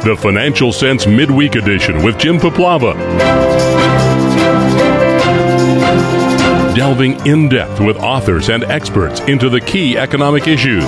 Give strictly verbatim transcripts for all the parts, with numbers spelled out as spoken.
the Financial Sense Midweek Edition with Jim Paplava. Delving in-depth with authors and experts into the key economic issues.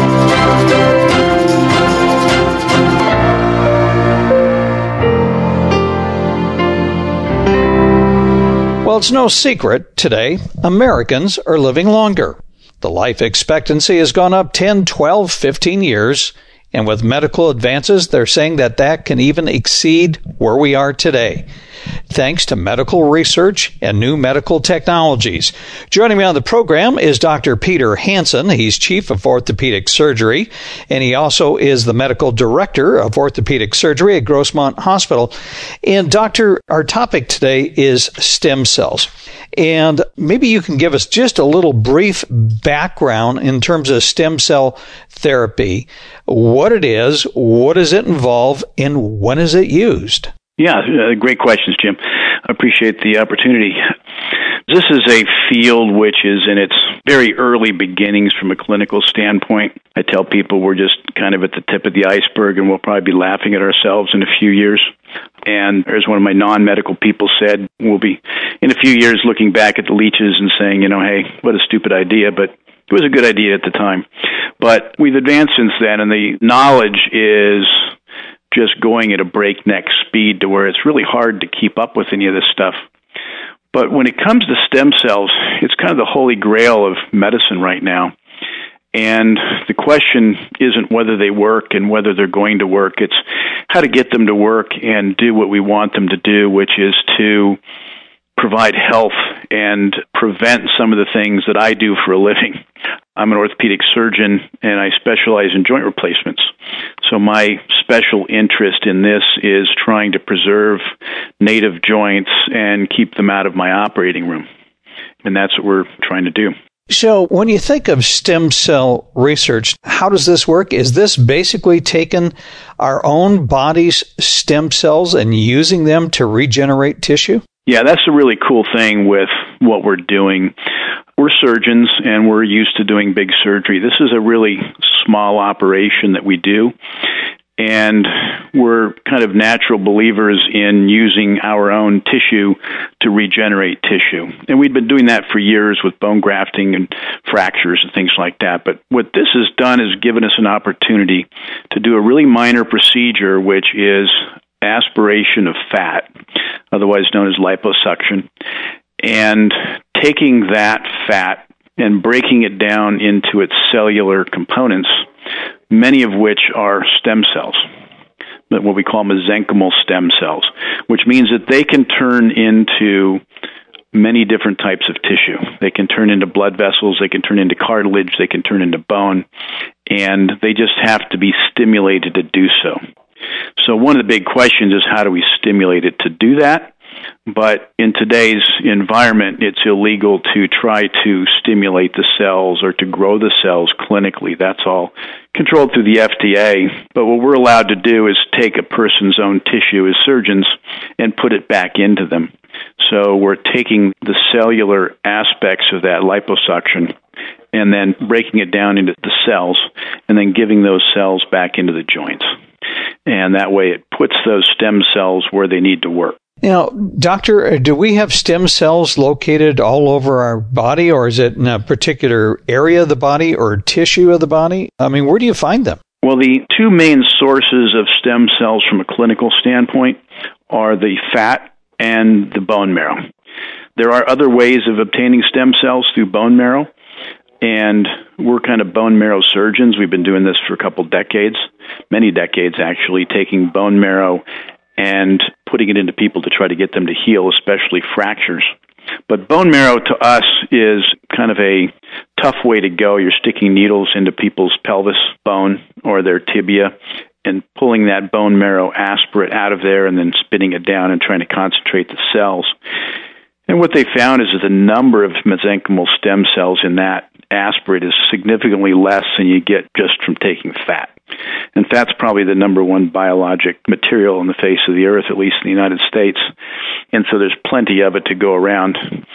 Well, it's no secret today, Americans are living longer. The life expectancy has gone up ten, twelve, fifteen years, and with medical advances, they're saying that that can even exceed where we are today, thanks to medical research and new medical technologies. Joining me on the program is Doctor Peter Hansen. He's Chief of Orthopedic Surgery, and he also is the Medical Director of Orthopedic Surgery at Grossmont Hospital. And Doctor, our topic today is stem cells. And maybe you can give us just a little brief background in terms of stem cell therapy, what it is, what does it involve, and when is it used? Yeah, uh, great questions, Jim. I appreciate the opportunity. This is a field which is in its very early beginnings from a clinical standpoint. I tell people we're just kind of at the tip of the iceberg, and we'll probably be laughing at ourselves in a few years. And as one of my non-medical people said, we'll be in a few years looking back at the leeches and saying, you know, hey, what a stupid idea, but it was a good idea at the time. But we've advanced since then, and the knowledge is just going at a breakneck speed to where it's really hard to keep up with any of this stuff. But when it comes to stem cells, it's kind of the holy grail of medicine right now. And the question isn't whether they work and whether they're going to work. It's how to get them to work and do what we want them to do, which is to provide health and prevent some of the things that I do for a living. I'm an orthopedic surgeon, and I specialize in joint replacements. So my special interest in this is trying to preserve native joints and keep them out of my operating room. And that's what we're trying to do. So when you think of stem cell research, how does this work? Is this basically taking our own body's stem cells and using them to regenerate tissue? Yeah, that's a really cool thing with what we're doing. We're surgeons, and we're used to doing big surgery. This is a really small operation that we do, and we're kind of natural believers in using our own tissue to regenerate tissue. And we've been doing that for years with bone grafting and fractures and things like that. But what this has done is given us an opportunity to do a really minor procedure, which is aspiration of fat, otherwise known as liposuction, and taking that fat and breaking it down into its cellular components, many of which are stem cells, what we call mesenchymal stem cells, which means that they can turn into many different types of tissue. They can turn into blood vessels, they can turn into cartilage, they can turn into bone, and they just have to be stimulated to do so. So one of the big questions is how do we stimulate it to do that? But in today's environment, it's illegal to try to stimulate the cells or to grow the cells clinically. That's all controlled through the F D A. But what we're allowed to do is take a person's own tissue as surgeons and put it back into them. So we're taking the cellular aspects of that liposuction and then breaking it down into the cells and then giving those cells back into the joints. And that way it puts those stem cells where they need to work. Now, doctor, do we have stem cells located all over our body, or is it in a particular area of the body or tissue of the body? I mean, where do you find them? Well, the two main sources of stem cells from a clinical standpoint are the fat and the bone marrow. There are other ways of obtaining stem cells through bone marrow, and we're kind of bone marrow surgeons. We've been doing this for a couple decades, many decades actually, taking bone marrow and putting it into people to try to get them to heal, especially fractures. But bone marrow to us is kind of a tough way to go. You're sticking needles into people's pelvis bone or their tibia and pulling that bone marrow aspirate out of there and then spinning it down and trying to concentrate the cells. And what they found is that the number of mesenchymal stem cells in that aspirate is significantly less than you get just from taking fat. And fat's probably the number one biologic material on the face of the earth, at least in the United States. And so there's plenty of it to go around.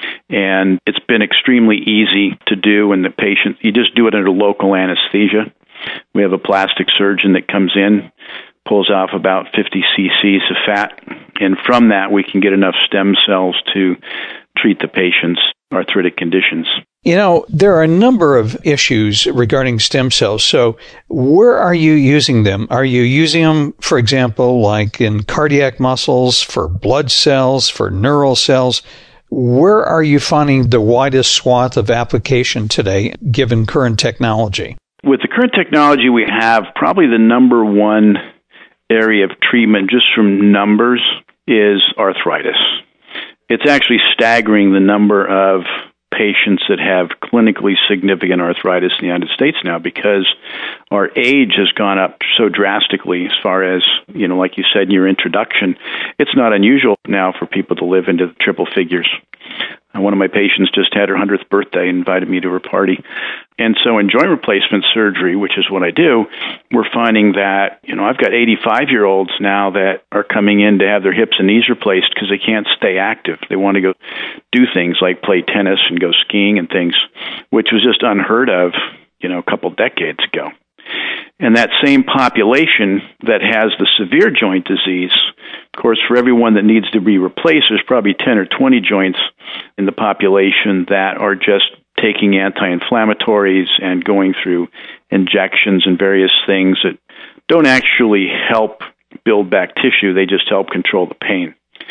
And it's been extremely easy to do in the patient. You just do it under local anesthesia. We have a plastic surgeon that comes in, pulls off about fifty cc's of fat. And from that, we can get enough stem cells to treat the patient's arthritic conditions. You know, there are a number of issues regarding stem cells. So where are you using them? Are you using them, for example, like in cardiac muscles, for blood cells, for neural cells? Where are you finding the widest swath of application today, given current technology? With the current technology we have, probably the number one area of treatment, just from numbers, is arthritis. It's actually staggering the number of patients that have clinically significant arthritis in the United States now, because our age has gone up so drastically as far as, you know, like you said in your introduction, it's not unusual now for people to live into triple figures. And one of my patients just had her hundredth birthday and invited me to her party. And so in joint replacement surgery, which is what I do, we're finding that, you know, I've got eighty-five-year-olds now that are coming in to have their hips and knees replaced because they can't stay active. They want to go do things like play tennis and go skiing and things, which was just unheard of, you know, a couple decades ago. And that same population that has the severe joint disease, of course, for everyone that needs to be replaced, there's probably ten or twenty joints in the population that are just taking anti-inflammatories and going through injections and various things that don't actually help build back tissue. They just help control the pain.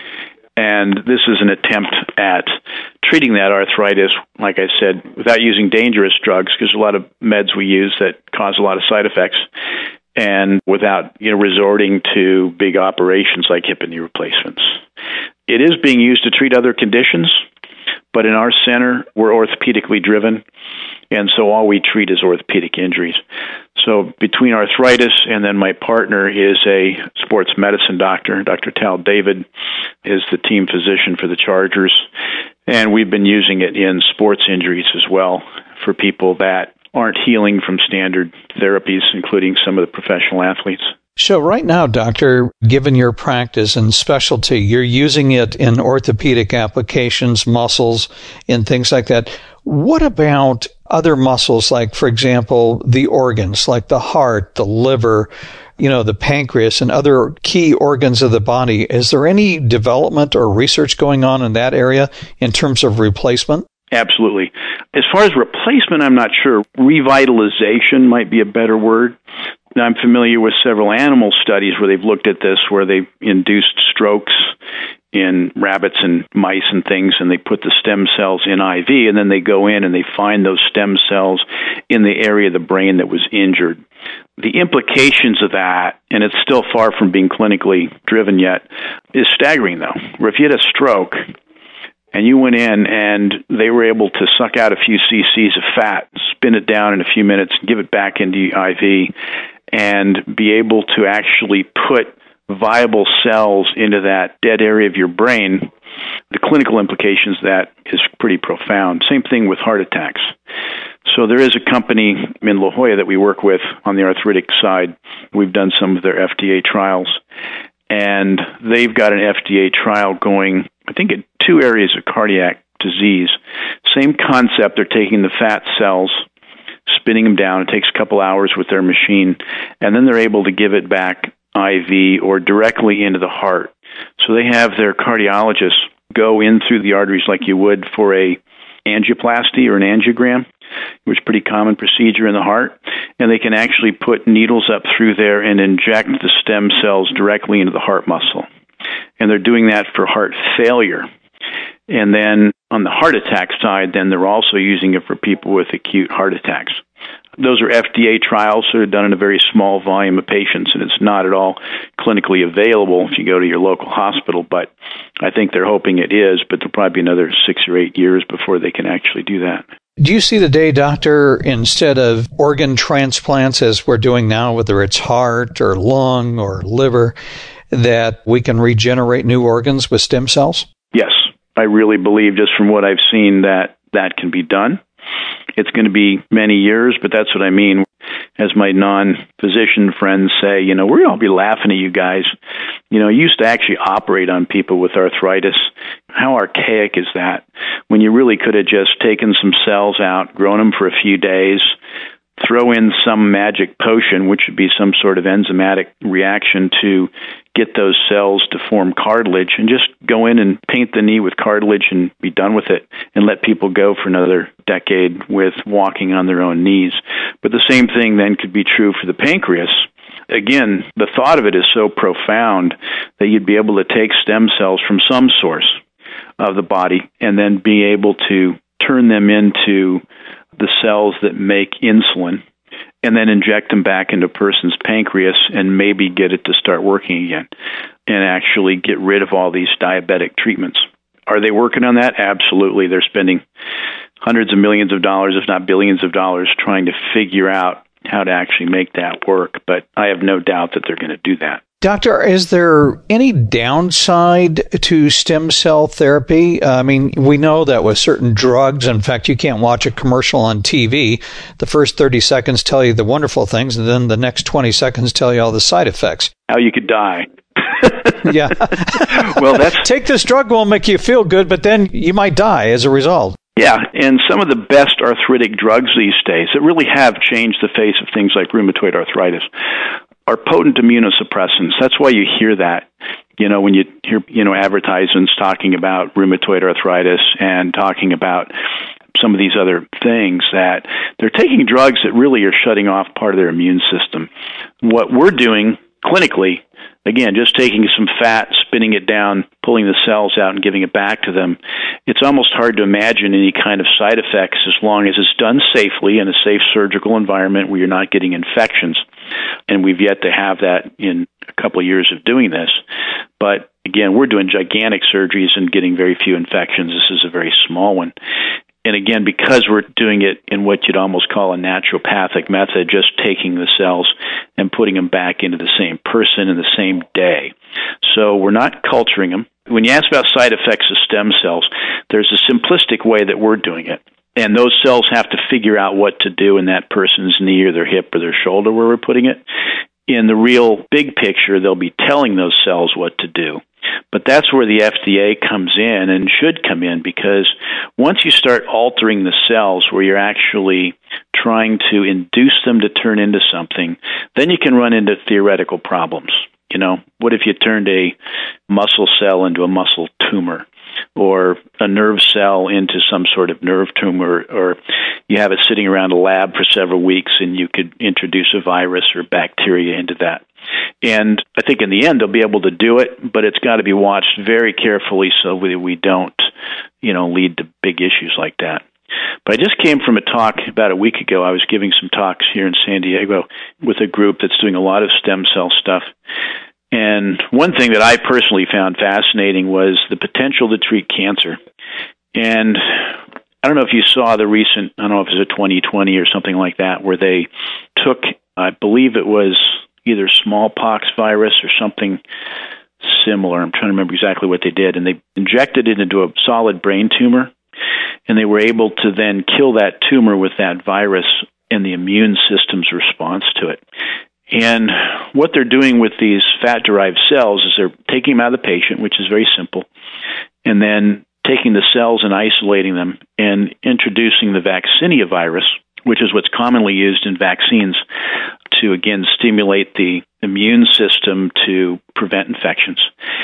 And this is an attempt at treating that arthritis, like I said, without using dangerous drugs, because a lot of meds we use that cause a lot of side effects, and without, you know, resorting to big operations like hip and knee replacements. It is being used to treat other conditions, but in our center, we're orthopedically driven, and so all we treat is orthopedic injuries. So between arthritis and then my partner is a sports medicine doctor. Doctor Tal David is the team physician for the Chargers, and we've been using it in sports injuries as well for people that aren't healing from standard therapies, including some of the professional athletes. So right now, doctor, given your practice and specialty, you're using it in orthopedic applications, muscles, and things like that. What about other muscles, like, for example, the organs, like the heart, the liver, you know, the pancreas, and other key organs of the body? Is there any development or research going on in that area in terms of replacement? Absolutely. As far as replacement, I'm not sure. Revitalization might be a better word. Now, I'm familiar with several animal studies where they've looked at this, where they've induced strokes in rabbits and mice and things, and they put the stem cells in I V, and then they go in and they find those stem cells in the area of the brain that was injured. The implications of that, and it's still far from being clinically driven yet, is staggering, though. Where if you had a stroke and you went in and they were able to suck out a few cc's of fat, spin it down in a few minutes, give it back into I V, and be able to actually put viable cells into that dead area of your brain, the clinical implications of that is pretty profound. Same thing with heart attacks. So there is a company in La Jolla that we work with on the arthritic side. We've done some of their F D A trials, and they've got an F D A trial going, I think, in two areas of cardiac disease. Same concept. They're taking the fat cells, spinning them down. It takes a couple hours with their machine, and then they're able to give it back I V or directly into the heart. So they have their cardiologists go in through the arteries like you would for a angioplasty or an angiogram, which is a pretty common procedure in the heart, and they can actually put needles up through there and inject the stem cells directly into the heart muscle. And they're doing that for heart failure. And then on the heart attack side, then they're also using it for people with acute heart attacks. Those are F D A trials that are done in a very small volume of patients, and it's not at all clinically available if you go to your local hospital, but I think they're hoping it is, but there'll probably be another six or eight years before they can actually do that. Do you see the day, doctor, instead of organ transplants as we're doing now, whether it's heart or lung or liver, that we can regenerate new organs with stem cells? Yes, I really believe, just from what I've seen, that that can be done. It's going to be many years, but that's what I mean. As my non-physician friends say, you know, we're going to be laughing at you guys. You know, you used to actually operate on people with arthritis. How archaic is that? When you really could have just taken some cells out, grown them for a few days, throw in some magic potion, which would be some sort of enzymatic reaction to get those cells to form cartilage, and just go in and paint the knee with cartilage and be done with it, and let people go for another decade with walking on their own knees. But the same thing then could be true for the pancreas. Again, the thought of it is so profound that you'd be able to take stem cells from some source of the body and then be able to turn them into the cells that make insulin, and then inject them back into a person's pancreas and maybe get it to start working again and actually get rid of all these diabetic treatments. Are they working on that? Absolutely. They're spending hundreds of millions of dollars, if not billions of dollars, trying to figure out how to actually make that work. But I have no doubt that they're going to do that. Doctor, is there any downside to stem cell therapy? I mean, we know that with certain drugs, in fact, you can't watch a commercial on T V. The first thirty seconds tell you the wonderful things, and then the next twenty seconds tell you all the side effects. How you could die. Yeah. Well, that's... Take this drug, will make you feel good, but then you might die as a result. Yeah, and some of the best arthritic drugs these days that really have changed the face of things like rheumatoid arthritis are potent immunosuppressants. That's why you hear that, you know, when you hear, you know, advertisements talking about rheumatoid arthritis and talking about some of these other things, that they're taking drugs that really are shutting off part of their immune system. What we're doing clinically, again, just taking some fat, spinning it down, pulling the cells out and giving it back to them, it's almost hard to imagine any kind of side effects as long as it's done safely in a safe surgical environment where you're not getting infections. And we've yet to have that in a couple of years of doing this. But again, we're doing gigantic surgeries and getting very few infections. This is a very small one. And again, because we're doing it in what you'd almost call a naturopathic method, just taking the cells and putting them back into the same person in the same day. So we're not culturing them. When you ask about side effects of stem cells, there's a simplistic way that we're doing it. And those cells have to figure out what to do in that person's knee or their hip or their shoulder where we're putting it. In the real big picture, they'll be telling those cells what to do. But that's where the F D A comes in and should come in, because once you start altering the cells where you're actually trying to induce them to turn into something, then you can run into theoretical problems. You know, what if you turned a muscle cell into a muscle tumor, or a nerve cell into some sort of nerve tumor, or you have it sitting around a lab for several weeks and you could introduce a virus or bacteria into that. And I think in the end they'll be able to do it, but it's got to be watched very carefully so that we don't, you know, lead to big issues like that. But I just came from a talk about a week ago. I was giving some talks here in San Diego with a group that's doing a lot of stem cell stuff. And one thing that I personally found fascinating was the potential to treat cancer. And I don't know if you saw the recent, I don't know if it was a twenty twenty or something like that, where they took, I believe it was either smallpox virus or something similar. I'm trying to remember exactly what they did. And they injected it into a solid brain tumor. And they were able to then kill that tumor with that virus and the immune system's response to it. And what they're doing with these fat-derived cells is they're taking them out of the patient, which is very simple, and then taking the cells and isolating them and introducing the vaccinia virus, which is what's commonly used in vaccines to, again, stimulate the immune system to prevent infections.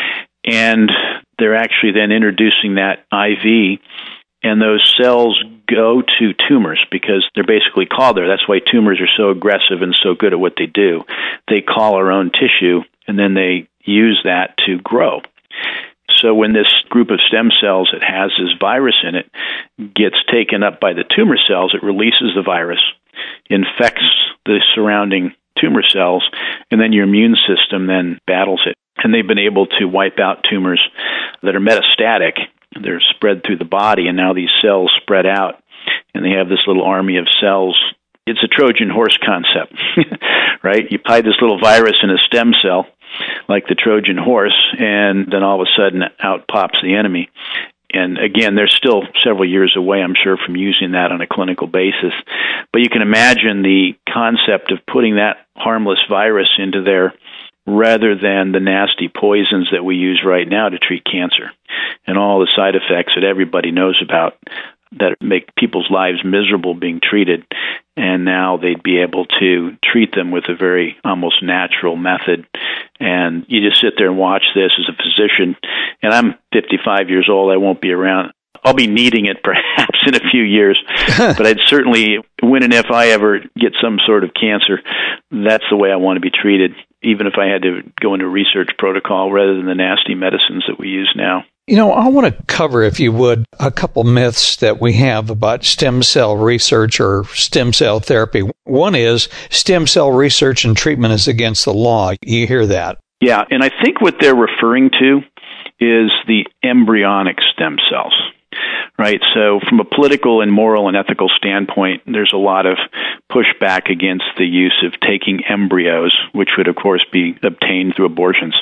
And they're actually then introducing that I V, and those cells go to tumors because they're basically called there. That's why tumors are so aggressive and so good at what they do. They call our own tissue, and then they use that to grow. So when this group of stem cells that has this virus in it gets taken up by the tumor cells, it releases the virus, infects the surrounding tumor cells, and then your immune system then battles it. And they've been able to wipe out tumors that are metastatic. They're spread through the body, and now these cells spread out, and they have this little army of cells. It's a Trojan horse concept, right? You hide this little virus in a stem cell, like the Trojan horse, and then all of a sudden out pops the enemy. And again, they're still several years away, I'm sure, from using that on a clinical basis. But you can imagine the concept of putting that harmless virus into there rather than the nasty poisons that we use right now to treat cancer and all the side effects that everybody knows about. that make people's lives miserable being treated, and now they'd be able to treat them with a very almost natural method. And you just sit there and watch this as a physician, and I'm fifty-five years old. I won't be around. I'll be needing it perhaps in a few years, but I'd certainly, when and if I ever get some sort of cancer, that's the way I want to be treated, even if I had to go into a research protocol rather than the nasty medicines that we use now. You know, I want to cover, if you would, a couple myths that we have about stem cell research or stem cell therapy. One is stem cell research and treatment is against the law. You hear that? Yeah, and I think what they're referring to is the embryonic stem cells. Right. So from a political and moral and ethical standpoint, there's a lot of pushback against the use of taking embryos, which would, of course, be obtained through abortions.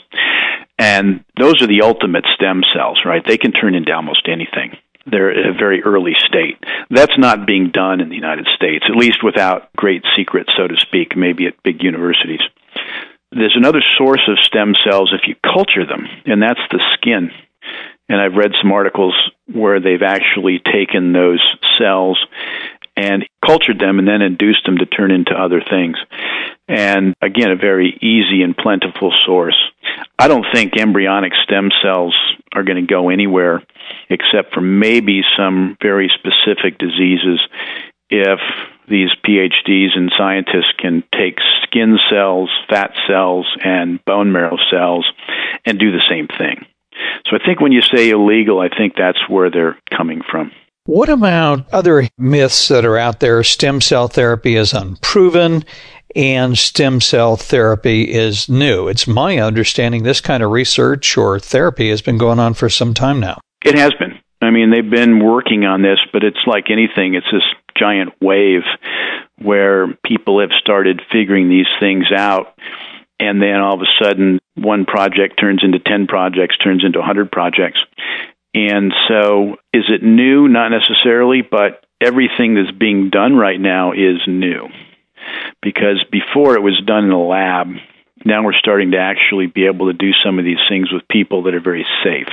And those are the ultimate stem cells, right? They can turn into almost anything. They're at a very early state. That's not being done in the United States, at least without great secrets, so to speak, maybe at big universities. There's another source of stem cells if you culture them, and that's the skin. And I've read some articles where they've actually taken those cells and cultured them and then induced them to turn into other things. And again, a very easy and plentiful source. I don't think embryonic stem cells are going to go anywhere except for maybe some very specific diseases if these P H Ds and scientists can take skin cells, fat cells, and bone marrow cells and do the same thing. So I think when you say illegal, I think that's where they're coming from. What about other myths that are out there? Stem cell therapy is unproven and stem cell therapy is new. It's my understanding this kind of research or therapy has been going on for some time now. It has been. I mean, they've been working on this, but it's like anything. It's this giant wave where people have started figuring these things out. And then all of a sudden, one project turns into ten projects, turns into one hundred projects. And so is it new? Not necessarily, but everything that's being done right now is new. Because before it was done in a lab, now we're starting to actually be able to do some of these things with people that are very safe.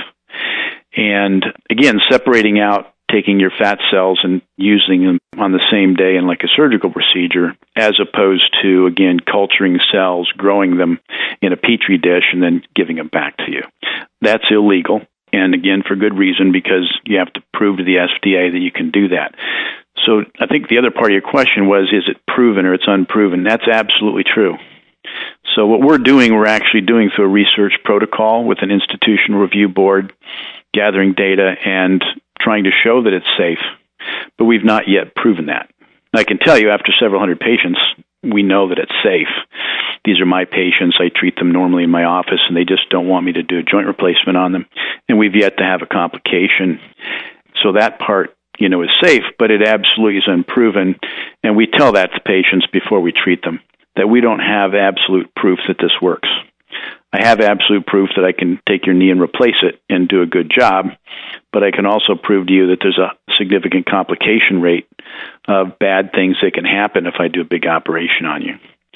And again, separating out taking your fat cells and using them on the same day in like a surgical procedure, as opposed to, again, culturing cells, growing them in a petri dish, and then giving them back to you. That's illegal. And again, for good reason, because you have to prove to the F D A that you can do that. So I think the other part of your question was, is it proven or it's unproven? That's absolutely true. So what we're doing, we're actually doing through a research protocol with an institutional review board, gathering data and trying to show that it's safe, but we've not yet proven that. I can tell you, after several hundred patients, we know that it's safe. These are my patients. I treat them normally in my office, and they just don't want me to do a joint replacement on them, and we've yet to have a complication. So that part, you know, is safe, but it absolutely is unproven, and we tell that to patients before we treat them, that we don't have absolute proof that this works. I have absolute proof that I can take your knee and replace it and do a good job, but I can also prove to you that there's a significant complication rate of bad things that can happen if I do a big operation on you.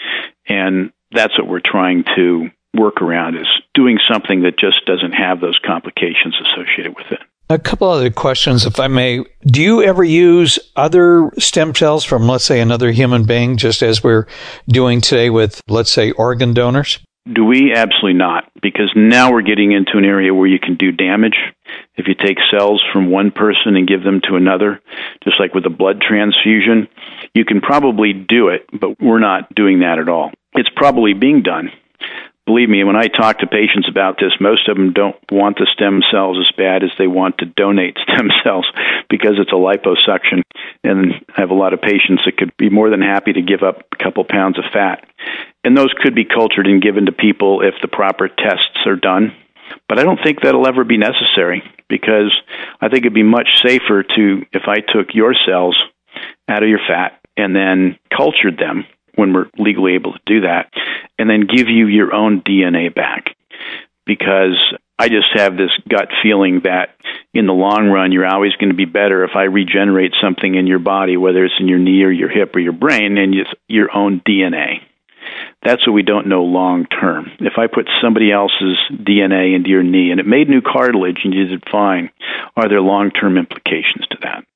And that's what we're trying to work around, is doing something that just doesn't have those complications associated with it. A couple other questions, if I may. Do you ever use other stem cells from, let's say, another human being, just as we're doing today with, let's say, organ donors? Do we? Absolutely not, because now we're getting into an area where you can do damage. If you take cells from one person and give them to another, just like with a blood transfusion, you can probably do it, but we're not doing that at all. It's probably being done. Believe me, when I talk to patients about this, most of them don't want the stem cells as bad as they want to donate stem cells because it's a liposuction. And I have a lot of patients that could be more than happy to give up a couple pounds of fat. And those could be cultured and given to people if the proper tests are done. But I don't think that'll ever be necessary, because I think it'd be much safer to, if I took your cells out of your fat and then cultured them, when we're legally able to do that, and then give you your own D N A back. Because I just have this gut feeling that in the long run, you're always going to be better if I regenerate something in your body, whether it's in your knee or your hip or your brain, and it's your own D N A. That's what we don't know long term. If I put somebody else's D N A into your knee and it made new cartilage and you did fine, are there long-term implications to that?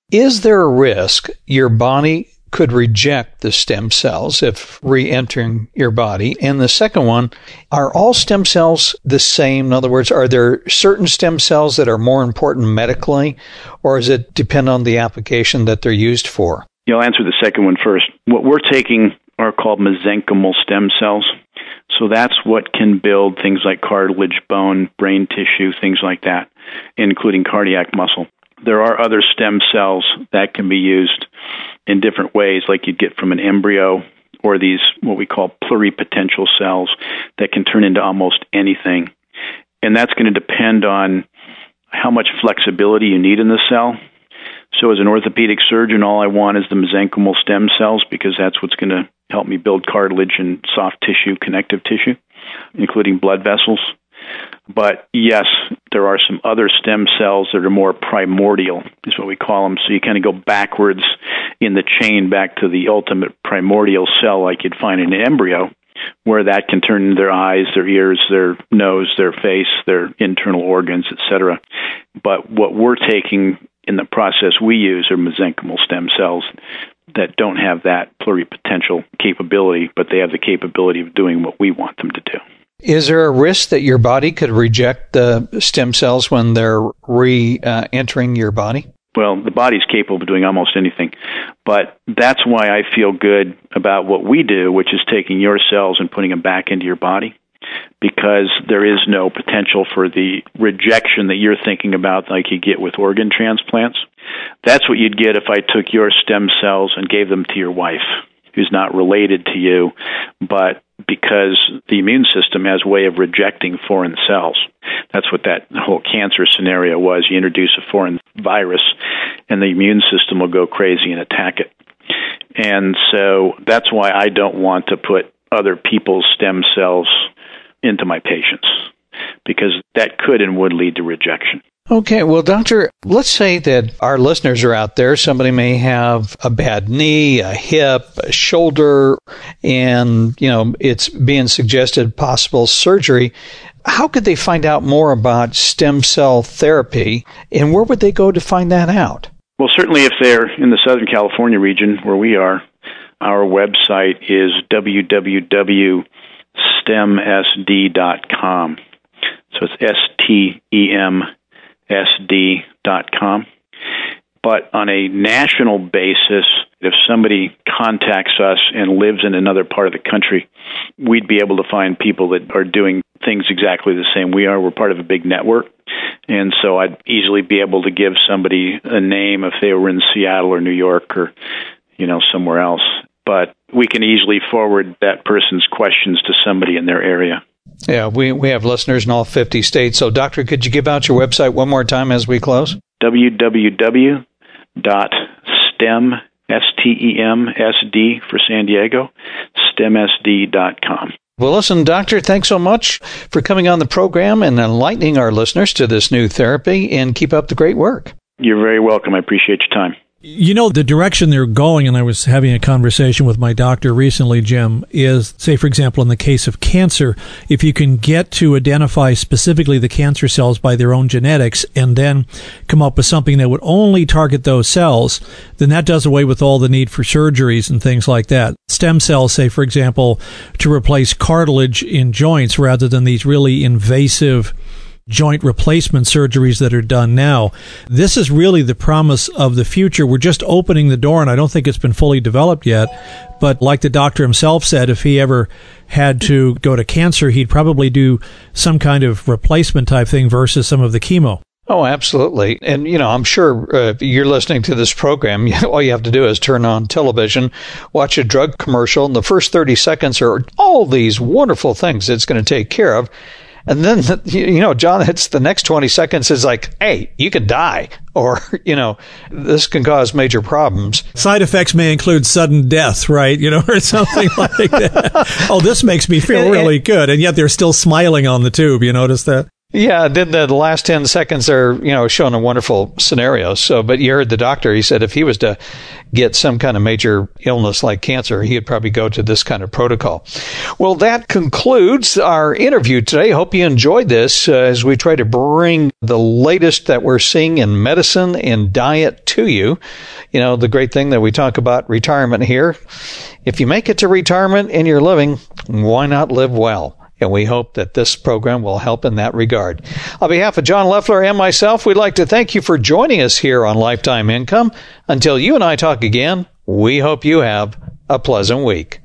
Is there a risk your body could reject the stem cells if re-entering your body? And the second one, are all stem cells the same? In other words, are there certain stem cells that are more important medically, or does it depend on the application that they're used for? Yeah, I'll answer the second one first. What we're taking are called mesenchymal stem cells. So that's what can build things like cartilage, bone, brain tissue, things like that, including cardiac muscle. There are other stem cells that can be used in different ways, like you'd get from an embryo, or these what we call pluripotential cells that can turn into almost anything. And that's going to depend on how much flexibility you need in the cell. So as an orthopedic surgeon, all I want is the mesenchymal stem cells, because that's what's going to help me build cartilage and soft tissue, connective tissue, including blood vessels. But yes, there are some other stem cells that are more primordial, is what we call them. So you kind of go backwards in the chain back to the ultimate primordial cell, like you'd find in an embryo, where that can turn into their eyes, their ears, their nose, their face, their internal organs, et cetera. But what we're taking in the process we use are mesenchymal stem cells that don't have that pluripotential capability, but they have the capability of doing what we want them to do. Is there a risk that your body could reject the stem cells when they're re-entering uh, your body? Well, the body's capable of doing almost anything, but that's why I feel good about what we do, which is taking your cells and putting them back into your body, because there is no potential for the rejection that you're thinking about like you get with organ transplants. That's what you'd get if I took your stem cells and gave them to your wife, who's not related to you, but because the immune system has a way of rejecting foreign cells. That's what that whole cancer scenario was. You introduce a foreign virus, and the immune system will go crazy and attack it. And so that's why I don't want to put other people's stem cells into my patients, because that could and would lead to rejection. Okay, well, doctor, let's say that our listeners are out there. Somebody may have a bad knee, a hip, a shoulder, and, you know, it's being suggested possible surgery. How could they find out more about stem cell therapy, and where would they go to find that out? Well, certainly if they're in the Southern California region where we are, our website is w w w dot stem s d dot com. So it's S T E M S D dot com. But on a national basis, if somebody contacts us and lives in another part of the country, we'd be able to find people that are doing things exactly the same we are. We're part of a big network. And so I'd easily be able to give somebody a name if they were in Seattle or New York or, you know, somewhere else. But we can easily forward that person's questions to somebody in their area. Yeah, we, we have listeners in all fifty states. So, Doctor, could you give out your website one more time as we close? w w w dot stem, S T E M S D for San Diego, stem s d dot com. Well, listen, Doctor, thanks so much for coming on the program and enlightening our listeners to this new therapy, and keep up the great work. You're very welcome. I appreciate your time. You know, the direction they're going, and I was having a conversation with my doctor recently, Jim, is, say, for example, in the case of cancer, if you can get to identify specifically the cancer cells by their own genetics and then come up with something that would only target those cells, then that does away with all the need for surgeries and things like that. Stem cells, say, for example, to replace cartilage in joints rather than these really invasive joint replacement surgeries that are done now. This is really the promise of the future. We're just opening the door, and I don't think it's been fully developed yet. But like the doctor himself said, if he ever had to go to cancer, he'd probably do some kind of replacement type thing versus some of the chemo. Oh, absolutely. And, you know, I'm sure uh, if you're listening to this program, all you have to do is turn on television, watch a drug commercial, and the first thirty seconds are all these wonderful things it's going to take care of. And then, you know, John, it's the next twenty seconds is like, hey, you could die, or, you know, this can cause major problems. Side effects may include sudden death, right? You know, or something like that. Oh, this makes me feel really good. And yet they're still smiling on the tube. You notice that? Yeah, then the last ten seconds are, you know, showing a wonderful scenario. So, but you heard the doctor, he said if he was to get some kind of major illness like cancer, he'd probably go to this kind of protocol. Well, that concludes our interview today. Hope you enjoyed this uh, as we try to bring the latest that we're seeing in medicine and diet to you. You know, the great thing that we talk about retirement here. If you make it to retirement and you're living, why not live well? And we hope that this program will help in that regard. On behalf of John Loeffler and myself, we'd like to thank you for joining us here on Lifetime Income. Until you and I talk again, we hope you have a pleasant week.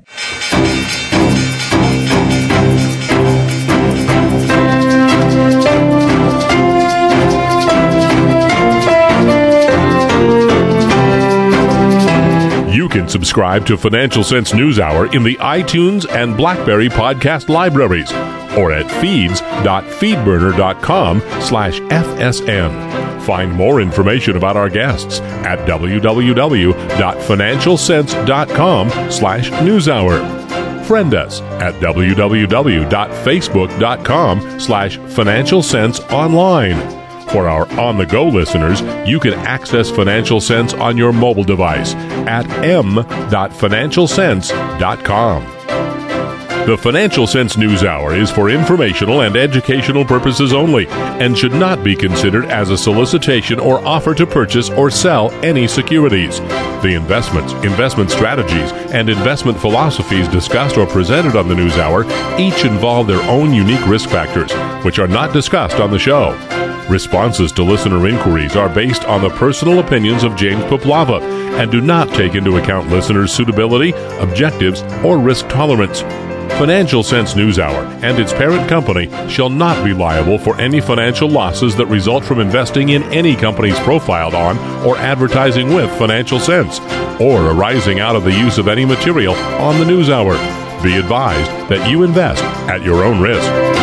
You can subscribe to Financial Sense NewsHour in the iTunes and BlackBerry podcast libraries or at feeds.feedburner.com slash FSN. Find more information about our guests at www.financialsense.com slash NewsHour. Friend us at www.facebook.com slash Financial Sense Online. For our on-the-go listeners, you can access Financial Sense on your mobile device at m dot financial sense dot com. The Financial Sense NewsHour is for informational and educational purposes only and should not be considered as a solicitation or offer to purchase or sell any securities. The investments, investment strategies, and investment philosophies discussed or presented on the NewsHour each involve their own unique risk factors, which are not discussed on the show. Responses to listener inquiries are based on the personal opinions of James Poplava and do not take into account listeners' suitability, objectives, or risk tolerance. Financial Sense NewsHour and its parent company shall not be liable for any financial losses that result from investing in any companies profiled on or advertising with Financial Sense, or arising out of the use of any material on the NewsHour. Be advised that you invest at your own risk.